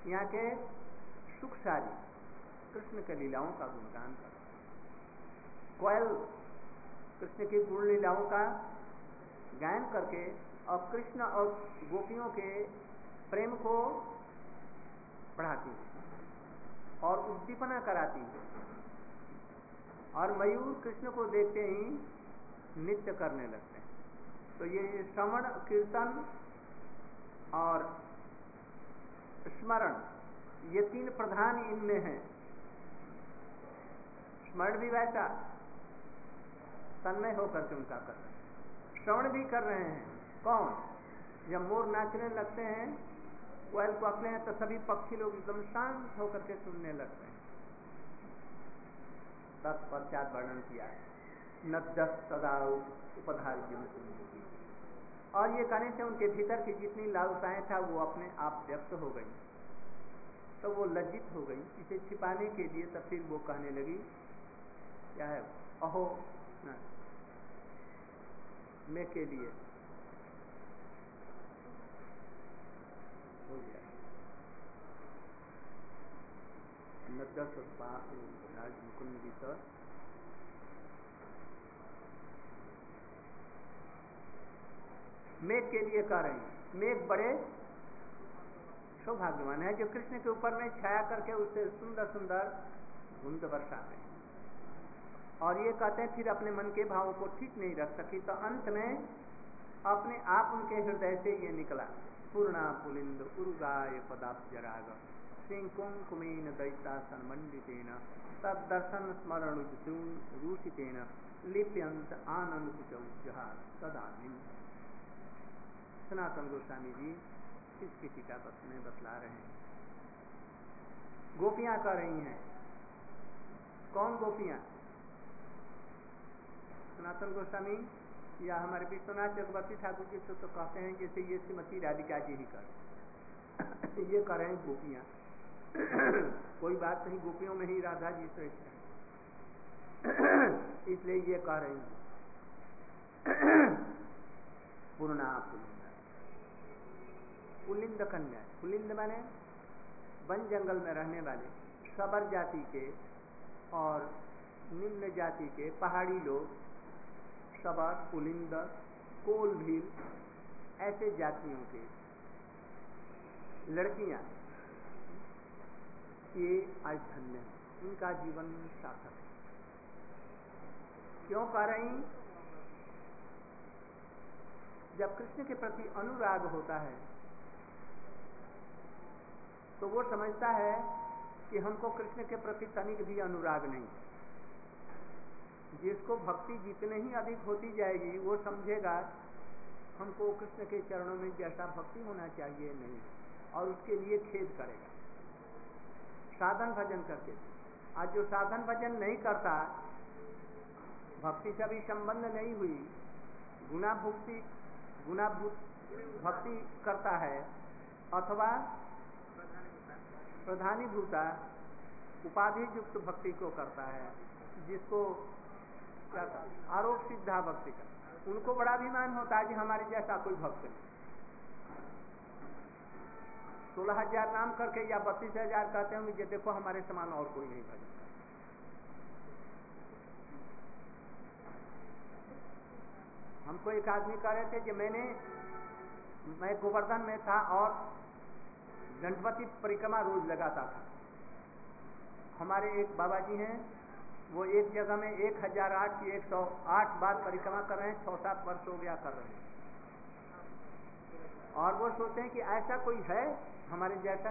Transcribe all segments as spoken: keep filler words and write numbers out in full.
यहाँ के सुख सारी कृष्ण के लीलाओं का गुणगान कर, कोयल कृष्ण की गुण लीलाओं का गायन करके और कृष्ण और गोपियों के प्रेम को बढ़ाती है और उद्दीपना कराती है। और मयूर कृष्ण को देखते ही नृत्य करने लगते हैं। तो ये श्रवण, कीर्तन और स्मरण, ये तीन प्रधान इनमें हैं। स्मरण भी वैसा तन्मय होकर के उनका कर रहे हैं, श्रवण भी कर रहे हैं। कौन? जब मोर नाचने लगते हैं, कोयल पकड़ते हैं, तो सभी पक्षी लोग एकदम शांत होकर के सुनने लगते हैं। तत्पश्चात वर्णन किया है नद्य सदा उपधार्य, और ये कहने से उनके भीतर की जितनी लालसाएं था वो अपने आप व्यक्त हो गई। तो वो लज्जित हो गई, इसे छिपाने के लिए तब फिर वो कहने लगी, क्या है, अहो ना, मैं के लिए हो गया नद्य सदा मुकुंदी सर मेघ के लिए कह रहे हैं। मेघ बड़े सौभाग्यवान है जो कृष्ण के ऊपर में छाया करके उससे सुंदर सुंदर बूंद बरसाते हैं। और ये कहते हैं फिर अपने मन के भावों को ठीक नहीं रख सकी, तो अंत में अपने आप उनके हृदय से ये निकला, पूर्णा पुलिंद उर्गाय पदाब्जराग सिंह कुंकुमेन दैतासन मंडितेन तद दर्शन स्मरण रूचितेन लिप्यंत आनंद कुचौजहा सदानिम। सनातन गोस्वामी जी इसकी टीका में बतला रहे हैं। गोपियां कह रही हैं। कौन गोपियां? सनातन गोस्वामी या हमारे विश्वनाथ चक्रवर्ती ठाकुर जी तो, तो कहते हैं जैसे ये श्रीमती राधिका जी ही कर ये कह रहे हैं गोपियां। कोई बात नहीं, गोपियों में ही राधा जी श्रेष्ठ है, इसलिए ये कह रही हैं पूर्णा पुलिंद। पुलिंद कन्या, पुलिंद माने वन जंगल में रहने वाले सबर जाति के और निम्न जाति के पहाड़ी लोग, सबर, पुलिंद, कोल भील, ऐसे जातियों के लड़कियां ये आज धन्य हैं, इनका जीवन सार्थक है। क्यों कह रही? जब कृष्ण के प्रति अनुराग होता है तो वो समझता है कि हमको कृष्ण के प्रति तनिक भी अनुराग नहीं। जिसको भक्ति जितने ही अधिक होती जाएगी वो समझेगा हमको कृष्ण के चरणों में जैसा भक्ति होना चाहिए नहीं, और उसके लिए खेद करेगा साधन भजन करके। आज जो साधन भजन नहीं करता, भक्ति से भी संबंध नहीं हुई, गुना भक्ति गुना भक्ति करता है अथवा प्रधानीभूता उपाधि युक्त भक्ति को करता है, जिसको क्या आरोप सिद्धा भक्ति का, उनको बड़ा अभिमान होता है कि हमारे जैसा कोई भक्त नहीं। सोलह हजार नाम करके या बत्तीस हजार कहते होंगे, ये देखो हमारे समान और कोई नहीं भजन। हमको एक आदमी कह रहे थे कि मैंने मैं गोवर्धन में था और गणपति परिक्रमा रोज लगाता था। हमारे एक बाबा जी हैं, वो एक जगह में एक हजार आठ की एक सौ आठ बार परिक्रमा कर रहे हैं, छः सात वर्ष हो गया कर रहे हैं। और वो सोचते हैं कि ऐसा कोई है हमारे जैसा।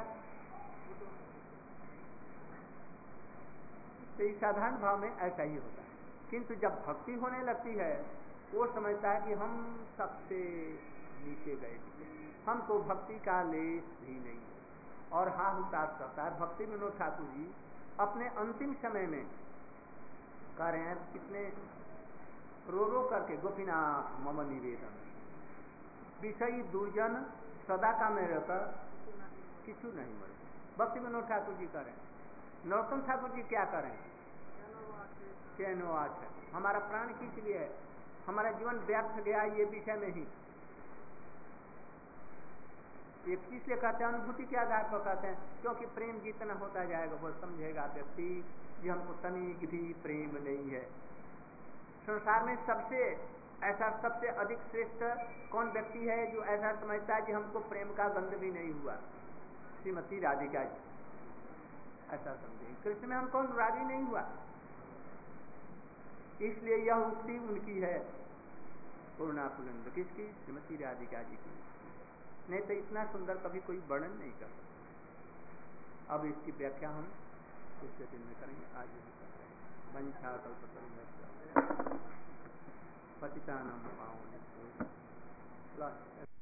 तो इस साधारण भाव में ऐसा ही होता है, किंतु जब भक्ति होने लगती है वो समझता है कि हम सबसे नीचे गए, हम तो भक्ति का लेस भी नहीं है, और हाँ हुताश करता है। भक्ति विनोद ठाकुर जी अपने अंतिम समय में कह रहे हैं, कितने रो रो करके, गोपीनाथ मम निवेदन विषयी दुर्जन सदा का में रहता किचु नहीं मरे। भक्ति विनोद ठाकुर जी कह रहे हैं। नरोत्तम ठाकुर जी क्या करें? कैनो है, हमारा प्राण खींच लिया है, हमारा जीवन व्यर्थ गया ये विषय में ही। ये इसलिए कहते हैं, अनुभूति के आधार पर कहते हैं, क्योंकि प्रेम जितना होता जाएगा वो समझेगा व्यक्ति कि हमको तनिक भी प्रेम नहीं है। संसार में सबसे ऐसा सबसे अधिक श्रेष्ठ कौन व्यक्ति है जो ऐसा समझता है कि हमको प्रेम का गंध भी नहीं हुआ? श्रीमती राधिका जी ऐसा समझे, कृष्ण में हमको अनुरागी नहीं हुआ। इसलिए यह उक्ति उनकी है, पूर्णा पुलंद किसकी? श्रीमती राधिका जी की। नहीं तो इतना सुंदर कभी कोई वर्णन नहीं कर सकता। अब इसकी व्याख्या हम दूसरे दिन में करेंगे, आज नहीं कर रहे। वंशा कल्पतरुभ्यश्च पतितानां पावनेभ्यो